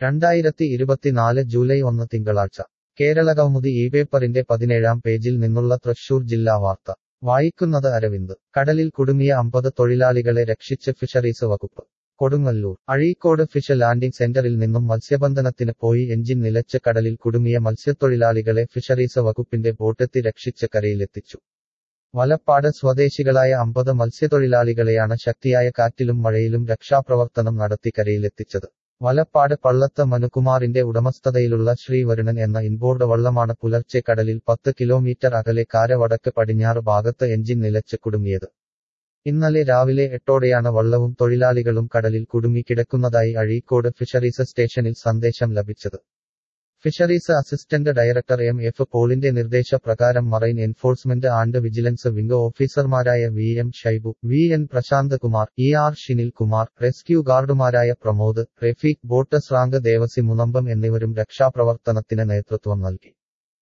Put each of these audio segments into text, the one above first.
2024 July 1 തിങ്കളാഴ്ച കേരളകൗമുദി ഈ പേപ്പറിന്റെ 17-ാം പേജിൽ നിന്നുള്ള തൃശൂർ ജില്ലാ വാർത്ത വായിക്കുന്നത് അരവിന്ദ്. കടലിൽ കുടുങ്ങിയ 50 തൊഴിലാളികളെ രക്ഷിച്ച് ഫിഷറീസ് വകുപ്പ്. കൊടുങ്ങല്ലൂർ. അഴീക്കോട് ഫിഷ് ലാൻഡിംഗ് സെന്ററിൽ നിന്നും മത്സ്യബന്ധനത്തിന് പോയി എഞ്ചിൻ നിലച്ച് കടലിൽ കുടുങ്ങിയ മത്സ്യത്തൊഴിലാളികളെ ഫിഷറീസ് വകുപ്പിന്റെ ബോട്ടെത്തി രക്ഷിച്ച് കരയിലെത്തിച്ചു. വലപ്പാട് സ്വദേശികളായ 50 മത്സ്യത്തൊഴിലാളികളെയാണ് ശക്തിയായ കാറ്റിലും മഴയിലും രക്ഷാപ്രവർത്തനം നടത്തി കരയിലെത്തിച്ചത്. വലപ്പാട് പള്ളത്ത് മനുകുമാറിന്റെ ഉടമസ്ഥതയിലുള്ള ശ്രീവരുണൻ എന്ന ഇൻബോർഡ് വള്ളമാണ് പുലർച്ചെ കടലിൽ 10 കിലോമീറ്റർ അകലെ കാര വടക്ക് പടിഞ്ഞാറ് ഭാഗത്ത് എഞ്ചിൻ നിലച്ച് കുടുങ്ങിയത്. ഇന്നലെ രാവിലെ 8ഓടെയാണ് വള്ളവും തൊഴിലാളികളും കടലിൽ കുടുങ്ങിക്കിടക്കുന്നതായി അഴീക്കോട് ഫിഷറീസ് സ്റ്റേഷനിൽ സന്ദേശം ലഭിച്ചത്. ഫിഷറീസ് അസിസ്റ്റന്റ് ഡയറക്ടർ എഫ് പോളിന്റെ നിർദ്ദേശപ്രകാരം marine enforcement and vigilance wing ഓഫീസർമാരായ M Shaibu, N Prashanth Kumar, Shinil Kumar, rescue ഗാർഡുമാരായ പ്രമോദ്, റഫീഖ്, ബോട്ട് സ്രാങ്ക് ദേവസി മുനമ്പം എന്നിവരും രക്ഷാപ്രവർത്തനത്തിന് നേതൃത്വം നൽകി.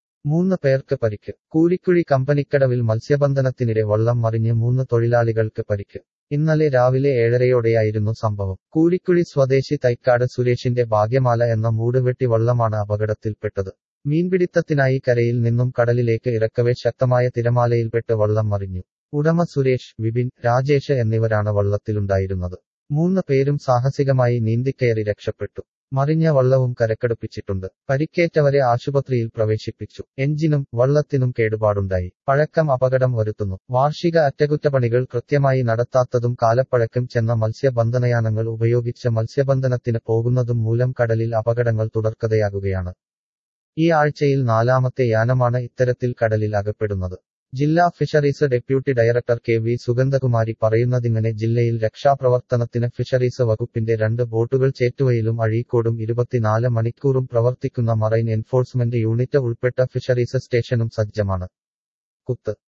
3 പേർക്ക് പരിക്ക്. കൂരിക്കുഴി കമ്പനിക്കടവിൽ മത്സ്യബന്ധനത്തിനിടെ വള്ളം മറിഞ്ഞ് 3 തൊഴിലാളികൾക്ക് പരിക്ക്. ഇന്നലെ രാവിലെ 7:30യോടെയായിരുന്നു സംഭവം. കൂരിക്കുഴി സ്വദേശി തൈക്കാട് സുരേഷിന്റെ ഭാഗ്യമാല എന്ന മൂടുവെട്ടി വള്ളമാണ് അപകടത്തിൽപ്പെട്ടത്. മീൻപിടിത്തത്തിനായി കരയിൽ നിന്നും കടലിലേക്ക് ഇറക്കവേ ശക്തമായ തിരമാലയിൽപ്പെട്ട് വള്ളം മറിഞ്ഞു. ഉടമ സുരേഷ്, വിപിൻ, രാജേഷ് എന്നിവരാണ് വള്ളത്തിലുണ്ടായിരുന്നത്. 3 പേരും സാഹസികമായി നീന്തിക്കയറി രക്ഷപ്പെട്ടു. മറിഞ്ഞ വള്ളവും കരക്കടുപ്പിച്ചിട്ടുണ്ട്. പരിക്കേറ്റവരെ ആശുപത്രിയിൽ പ്രവേശിപ്പിച്ചു. എഞ്ചിനും വള്ളത്തിനും കേടുപാടുണ്ടായി. പഴക്കം അപകടം വരുത്തുന്നു. വാർഷിക അറ്റകുറ്റപ്പണികൾ കൃത്യമായി നടത്താത്തതും കാലപ്പഴക്കം ചെന്ന മത്സ്യബന്ധനയാനങ്ങൾ ഉപയോഗിച്ച് മത്സ്യബന്ധനത്തിന് പോകുന്നതും മൂലം കടലിൽ അപകടങ്ങൾ തുടർക്കഥയാകുകയാണ്. ഈ ആഴ്ചയിൽ 4ാമത്തെ യാനമാണ് ഇത്തരത്തിൽ കടലിൽ അകപ്പെടുന്നത്. ജില്ലാ fisheries deputy director V Sugandhakumari പറയുന്നതിങ്ങനെ ജില്ലയിൽ രക്ഷാപ്രവർത്തനത്തിന് ഫിഷറീസ് വകുപ്പിന്റെ 2 ബോട്ടുകൾ ചേറ്റുവയിലും അഴീക്കോടും 24 മണിക്കൂറും പ്രവർത്തിക്കുന്ന മറൈൻ എൻഫോഴ്സ്മെന്റ് യൂണിറ്റ് ഉൾപ്പെട്ട ഫിഷറീസ് സ്റ്റേഷനും സജ്ജമാണ്. കുത്ത്